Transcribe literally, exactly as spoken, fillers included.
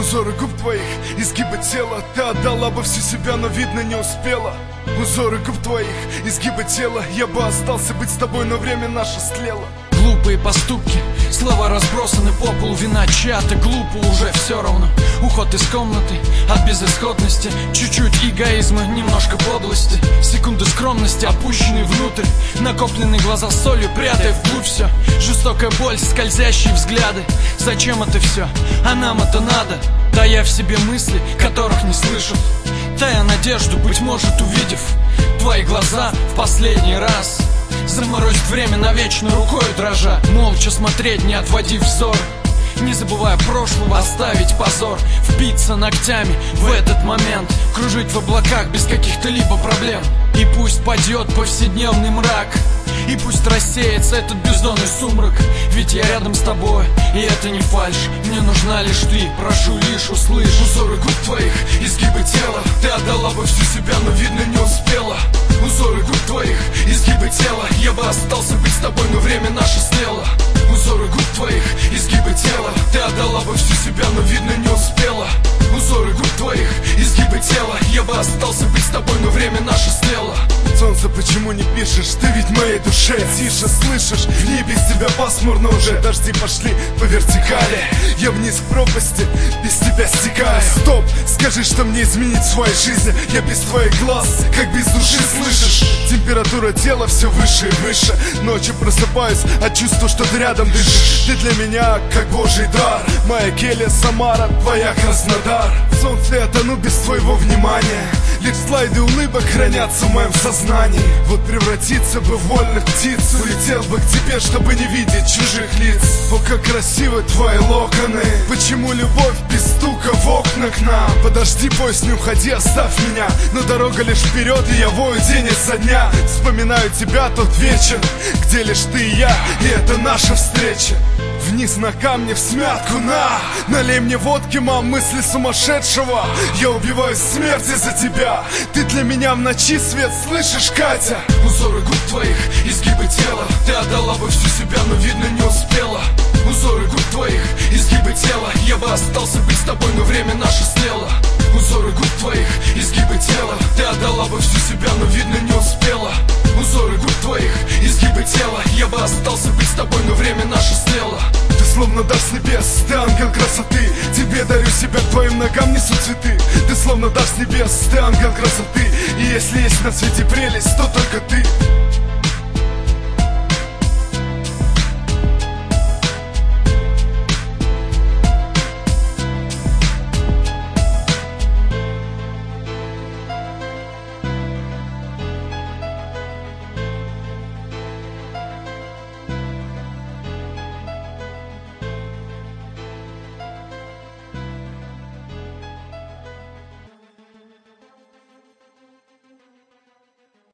Узоры губ твоих, изгибы тела. Ты отдала бы всю себя, но видно не успела. Узоры губ твоих, изгибы тела. Я бы остался быть с тобой, но время наше стлело. Глупые поступки, слова разбросаны по полу. Вина чья-то, глупо уже все равно. Уход из комнаты от безысходности. Чуть-чуть эгоизма, немножко подлости. Секунды скромности, опущенные внутрь. Накопленные глаза солью, прятая вглубь все. Жестокая боль, скользящие взгляды. Зачем это все? А нам это надо. Тая в себе мысли, которых не слышат. Тая надежду, быть может, увидев твои глаза в последний раз. Заморозить время навечно рукой дрожа. Молча смотреть, не отводив взор. Не забывая прошлого, оставить позор. Впиться ногтями в этот момент. Кружить в облаках без каких-то либо проблем. И пусть падет повседневный мрак. И пусть рассеется этот бездонный сумрак. Ведь я рядом с тобой, и это не фальшь. Мне нужна лишь ты, прошу лишь услышь. Узоры губ твоих, изгибы тела. Ты отдала бы всю себя, но видно не успела. Узоры губ твоих, изгибы тела. Я бы остался быть с тобой, но время наше слело. Узоры губ твоих, изгибы тела. Ты отдала бы всю себя, но видно не успела. Узоры губ твоих, изгибы тела. Я бы остался быть с тобой, но время наше слело. Солнце, почему не пишешь? Ты ведь в моей душе. Тише, слышишь? В небе с тебя пасмурно уже. Дожди пошли по вертикали. Я вниз к пропасти, без тебя стекаю. Стоп, скажи, что мне изменить в своей жизни. Я без твоих глаз, как без души, слышишь? Температура тела все выше и выше. Ночью просыпаюсь от чувства, что ты рядом дышишь. Ты для меня как божий дар. Моя келья Самара, твоя Краснодар. В солнце я тону без твоего внимания. Лишь слайды улыбок хранятся в моем сознании. Вот превратиться бы в вольных птиц. Улетел бы к тебе, чтобы не видеть чужих лиц. О, как красивы твои локоны. Почему любовь без стука в окна к нам? Подожди, поезд, не уходи, оставь меня. Но дорога лишь вперед, и я вою день изо дня. Вспоминаю тебя тот вечер, где лишь ты и я, и это наша встреча. Вниз на камне, в смятку, на! Налей мне водки, мам, мысли сумасшедшего. Я убиваюсь в смерти за тебя. Ты для меня в ночи свет, слышишь, Катя? Узоры губ твоих, изгибы тела. Ты отдала бы всю себя, но видно не успела. Узоры губ твоих, изгибы тела. Я бы остался быть с тобой, но время наше слело. Узоры губ твоих, изгибы тела. Ты отдала бы всю себя, но видно не успела. Узоры губ твоих, изгибы тела. Я бы остался быть с тобой, но время наше слело. Ты словно дар с небес, ты ангел красоты. Тебе дарю себя, к твоим ногам несу цветы. Ты словно дар с небес, ты ангел красоты. И если есть на свете прелесть, то только ты.